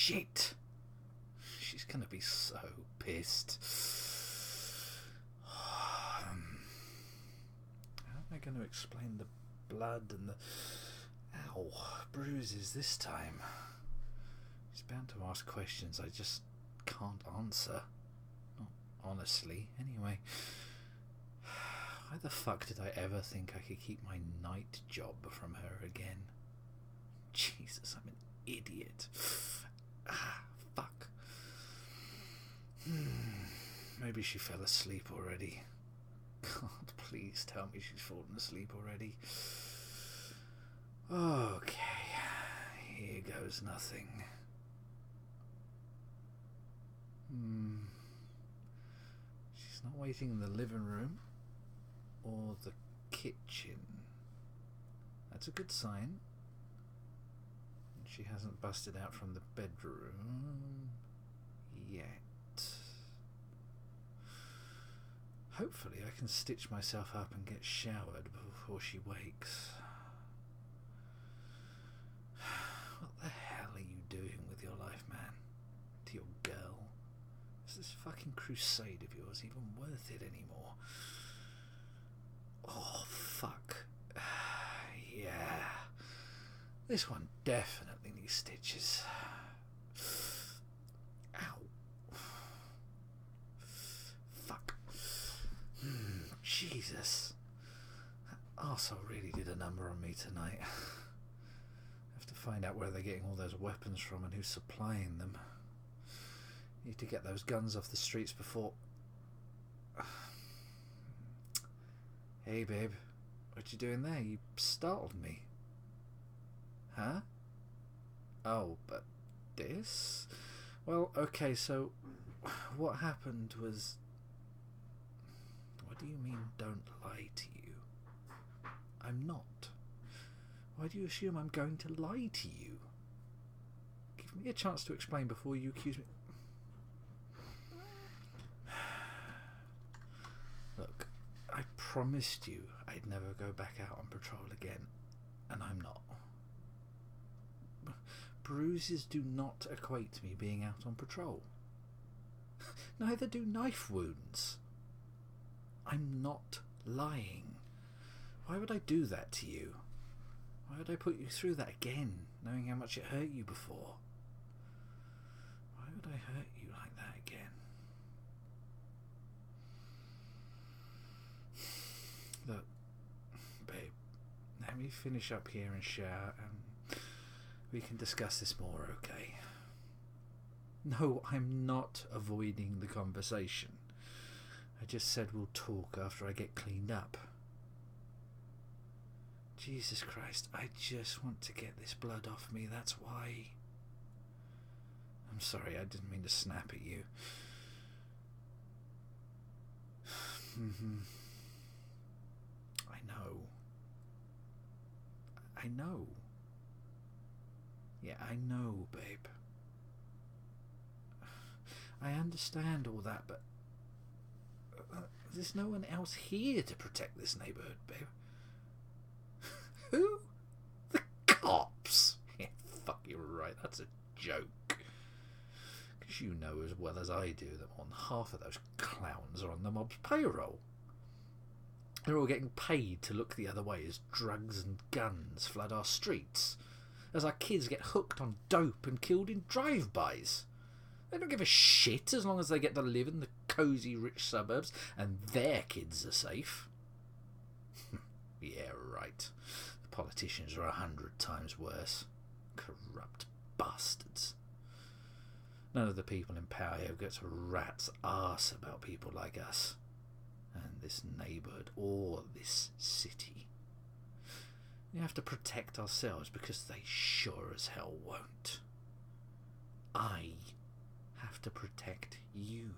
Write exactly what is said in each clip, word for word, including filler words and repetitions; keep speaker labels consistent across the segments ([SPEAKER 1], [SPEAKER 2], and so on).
[SPEAKER 1] shit. She's gonna be so pissed. How am I going to explain the blood and the ow bruises this time? She's bound to ask questions I just can't answer. Not honestly, anyway. Why the fuck did I ever think I could keep my night job from her again? Jesus, I'm an idiot. Ah, fuck. Hmm. Maybe she fell asleep already. God, please tell me she's fallen asleep already. Okay, here goes nothing. Hmm. She's not waiting in the living room or the kitchen. That's a good sign. She hasn't busted out from the bedroom yet. Hopefully I can stitch myself up and get showered before she wakes. What the hell are you doing with your life, man? To your girl? Is this fucking crusade of yours even worth it anymore? Oh, fuck. Yeah. This one definitely needs stitches. Ow. Fuck. Mm, Jesus. That arsehole really did a number on me tonight. Have to find out where they're getting all those weapons from and who's supplying them. Need to get those guns off the streets before... Hey babe, what you doing there? You startled me. Huh? Oh, but this? Well, okay, so what happened was... What do you mean, don't lie to you? I'm not. Why do you assume I'm going to lie to you? Give me a chance to explain before you accuse me... Look, I promised you I'd never go back out on patrol again, and I'm not. Bruises do not equate to me being out on patrol. Neither do knife wounds. I'm not lying. Why would I do that to you? Why would I put you through that again, knowing how much it hurt you before? Why would I hurt you like that again? Look, babe, let me finish up here and shower, and we can discuss this more, okay? No, I'm not avoiding the conversation. I just said we'll talk after I get cleaned up. Jesus Christ, I just want to get this blood off me, that's why. I'm sorry, I didn't mean to snap at you. Mm-hmm. I know. I know. Yeah, I know, babe. I understand all that, but uh, there's no one else here to protect this neighbourhood, babe. Who? The cops? Yeah, fuck, you're right, that's a joke. Because you know as well as I do that more than half of those clowns are on the mob's payroll. They're all getting paid to look the other way as drugs and guns flood our streets, as our kids get hooked on dope and killed in drive-bys. They don't give a shit as long as they get to live in the cosy rich suburbs and their kids are safe. Yeah, right. The politicians are a hundred times worse. Corrupt bastards. None of the people in power here gets a rat's arse about people like us, and this neighbourhood, or this city. We have to protect ourselves because they sure as hell won't. I have to protect you.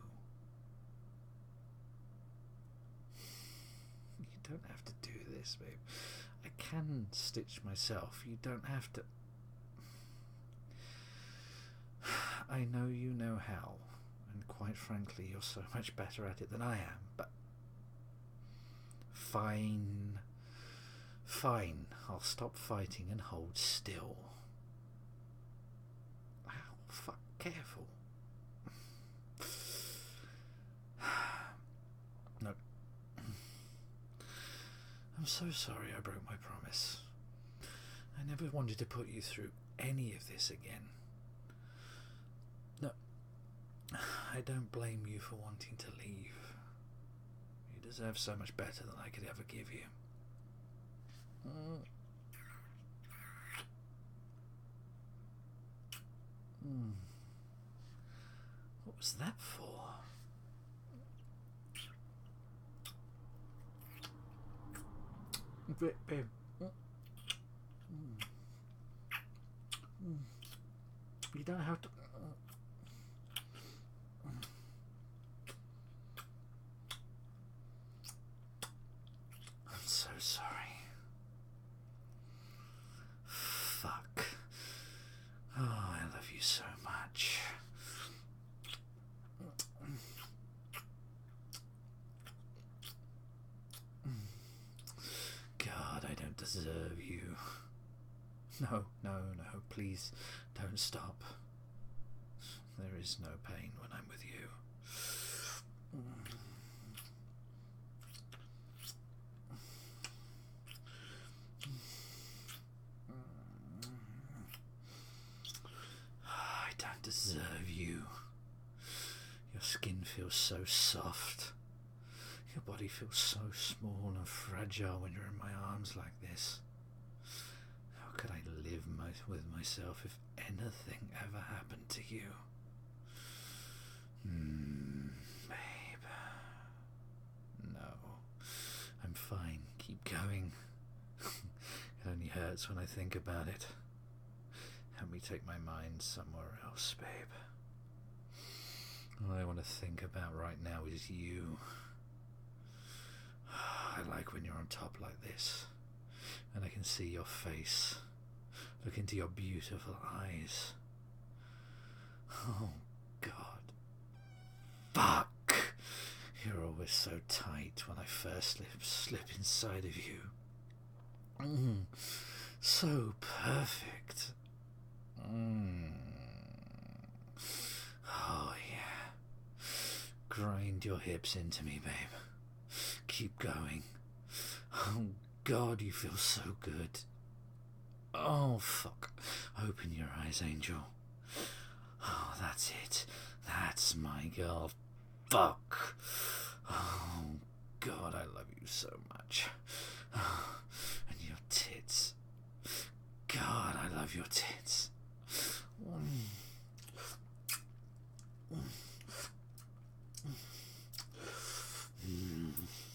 [SPEAKER 1] You don't have to do this, babe. I can stitch myself. You don't have to. I know you know how, and quite frankly, you're so much better at it than I am, but fine. Fine, I'll stop fighting and hold still. Ow, fuck. so sorry I broke my promise. I never wanted to put you through any of this again. No, I don't blame you for wanting to leave. You deserve so much better than I could ever give you. Mm. Mm. What was that for? Babe. Babe. Mm. Mm. You don't have to. I'm so sorry. Fuck. Oh, I love you so much. God, I don't deserve you. No, no, no, please don't stop. There is no pain when I'm with you. I don't deserve you. Your skin feels so soft. Your body feels so small and fragile when you're in my arms like this. How could I live my, with myself if anything ever happened to you? Hmm, babe. No, I'm fine. Keep going. It only hurts when I think about it. Help me take my mind somewhere else, babe. All I want to think about right now is you. I like when you're on top like this, and I can see your face, look into your beautiful eyes. Oh, God. Fuck! You're always so tight when I first slip, slip inside of you. Mm, so perfect. Mm. Oh, yeah. Grind your hips into me, babe. Keep going. Oh, God, you feel so good. Oh, fuck. Open your eyes, Angel. Oh, that's it. That's my girl. Fuck. Oh, God, I love you so much. Oh, and your tits. God, I love your tits. Mm. Mm. Mm.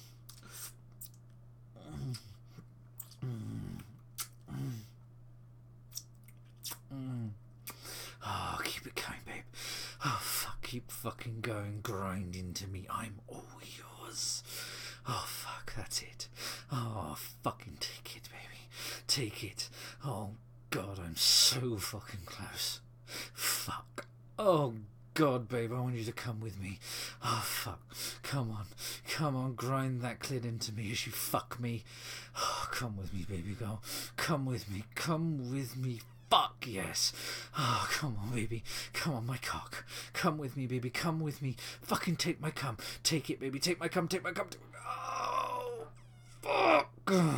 [SPEAKER 1] Mm. Mm. Mm. Oh, keep it going, babe. Oh, fuck, keep fucking going, grind into me. I'm all yours. Oh, fuck, that's it. Oh, fucking take it, baby. Take it. Oh, God, I'm so fucking close. Fuck. Oh, God, babe, I want you to come with me. Oh, fuck. Come on. Come on, grind that clit into me as you fuck me. Oh, come with me, baby girl. Come with me. Come with me. Fuck, yes. Oh, come on, baby. Come on, my cock. Come with me, baby. Come with me. Fucking take my cum. Take it, baby. Take my cum. Take my cum. Take my... Oh, fuck.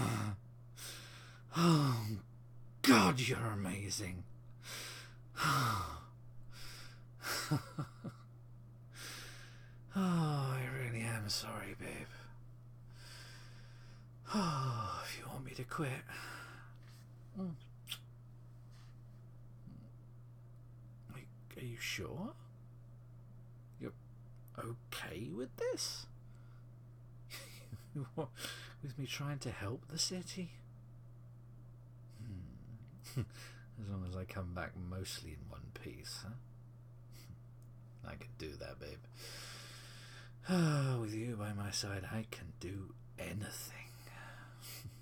[SPEAKER 1] Oh, God, you're amazing. Oh, I really am sorry, babe. Oh, if you want me to quit. Mm. Are you sure? You're okay with this? With me trying to help the city? Hmm. As long as I come back mostly in one piece, huh? I can do that, babe. Oh, with you by my side, I can do anything.